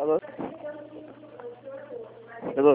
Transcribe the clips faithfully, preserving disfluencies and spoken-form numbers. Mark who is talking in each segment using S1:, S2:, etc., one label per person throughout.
S1: Alô? Alô?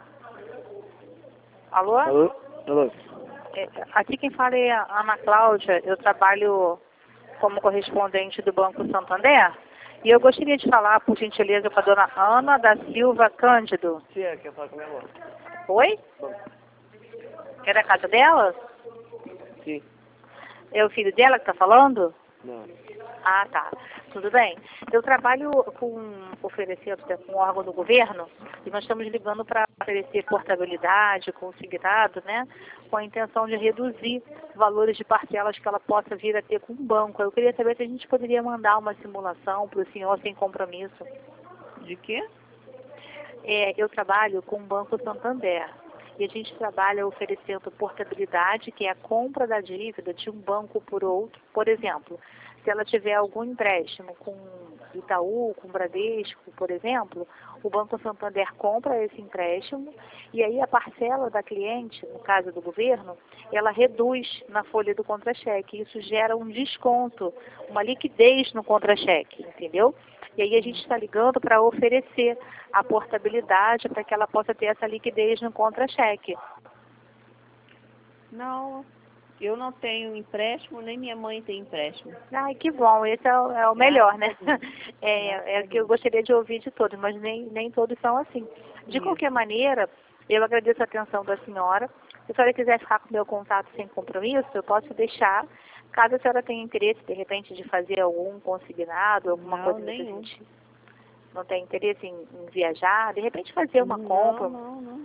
S2: Alô?
S1: Alô? Alô?
S2: É, aqui quem fala é a Ana Cláudia. Eu trabalho como correspondente do Banco Santander. E eu gostaria de falar, por gentileza, com a dona Ana da Silva Cândido.
S1: Sim, é, quer falar com a minha avó?
S2: Oi? É da casa dela?
S1: Sim.
S2: É o filho dela que está falando?
S1: Não.
S2: Ah, tá. Tudo bem. Eu trabalho com oferecendo com um órgão do governo e nós estamos ligando para oferecer portabilidade, consignado, né? Com a intenção de reduzir valores de parcelas que ela possa vir a ter com o banco. Eu queria saber se a gente poderia mandar uma simulação para o senhor sem compromisso.
S3: De quê?
S2: É, eu trabalho com o Banco Santander. E a gente trabalha oferecendo portabilidade, que é a compra da dívida de um banco por outro. Por exemplo, se ela tiver algum empréstimo com Itaú, com Bradesco, por exemplo, o Banco Santander compra esse empréstimo e aí a parcela da cliente, no caso do governo, ela reduz na folha do contra-cheque. Isso gera um desconto, uma liquidez no contra-cheque, entendeu? E aí a gente está ligando para oferecer a portabilidade para que ela possa ter essa liquidez no contra-cheque.
S3: Não, eu não tenho empréstimo, nem minha mãe tem empréstimo.
S2: Ai, que bom, esse é o, é o melhor, né? É, é o que eu gostaria de ouvir de todos, mas nem, nem todos são assim. De
S3: Isso.
S2: qualquer maneira, eu agradeço a atenção da senhora. Se a senhora quiser ficar com o meu contato sem compromisso, eu posso deixar. Caso a senhora tenha interesse, de repente, de fazer algum consignado, alguma
S3: Não,
S2: coisa nesse
S3: nenhum.
S2: sentido. Não tem interesse em, em viajar, de repente fazer uma
S3: não,
S2: compra.
S3: Não, não,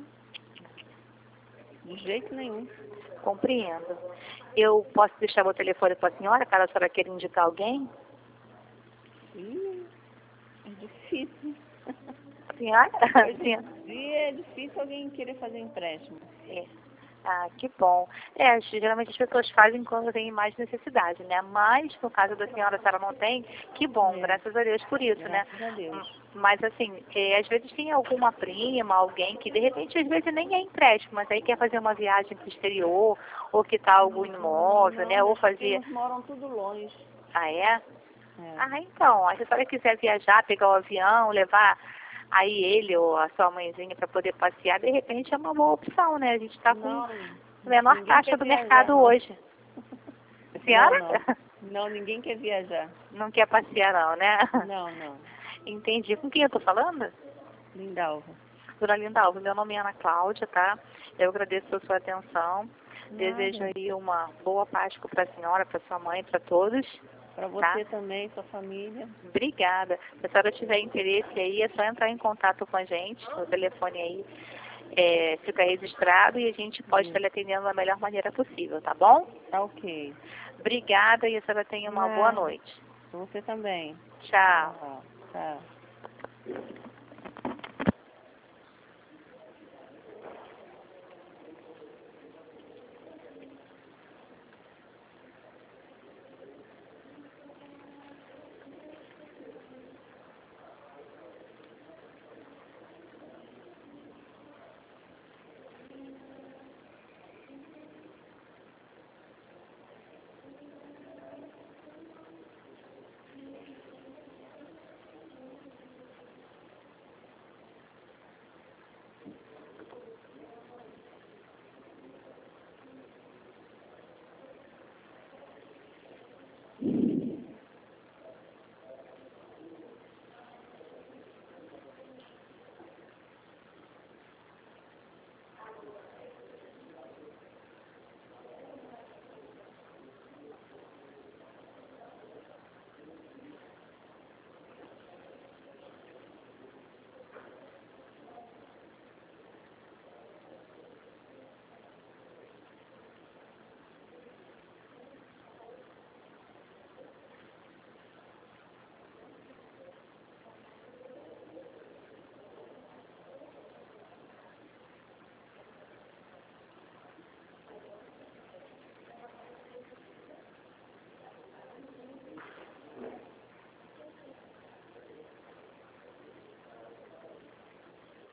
S3: De jeito nenhum.
S2: Compreendo. Eu posso deixar meu telefone para a senhora, caso a senhora queira indicar alguém?
S3: Ih, é difícil.
S2: Senhora?
S3: Hoje
S2: Senhora?
S3: em dia é difícil alguém querer fazer empréstimo.
S2: É. Ah, que bom. É, geralmente as pessoas fazem quando tem mais necessidade, né? Mas, no caso da senhora, a senhora não tem, que bom,
S3: É.
S2: graças a Deus por isso, né?
S3: Graças a Deus.
S2: Mas, assim, é, às vezes tem alguma prima, alguém que, de repente, às vezes nem é empréstimo, mas aí quer fazer uma viagem para o exterior, ou quitar algum imóvel,
S3: Não,
S2: né? Ou
S3: meus
S2: fazer...
S3: primos moram tudo longe.
S2: Ah, é?
S3: É.
S2: Ah, então, se a senhora quiser viajar, pegar o avião, levar aí ele ou a sua mãezinha para poder passear, de repente é uma boa opção, né? A gente está com
S3: Não,
S2: a menor
S3: ninguém
S2: taxa
S3: quer
S2: do
S3: viajar,
S2: mercado
S3: não.
S2: hoje. Senhora?
S3: Não, não. Não, ninguém quer viajar.
S2: Não quer passear não, né?
S3: Não, não.
S2: Entendi. Com quem eu tô falando?
S3: Lindalva.
S2: Dona Lindalva, meu nome é Ana Cláudia, tá? Eu agradeço a sua atenção.
S3: Nada.
S2: Desejo aí uma boa Páscoa para a senhora, para sua mãe, para todos.
S3: Para
S2: Tá?
S3: você também, sua família.
S2: Obrigada. Se a senhora tiver interesse aí, é só entrar em contato com a gente. O telefone aí é, fica registrado e a gente pode
S3: Sim.
S2: estar lhe atendendo da melhor maneira possível, tá bom?
S3: Tá ok.
S2: Obrigada e a senhora tenha uma boa
S3: Nada.
S2: noite.
S3: Você também.
S2: Tchau.
S3: Tchau. Tchau.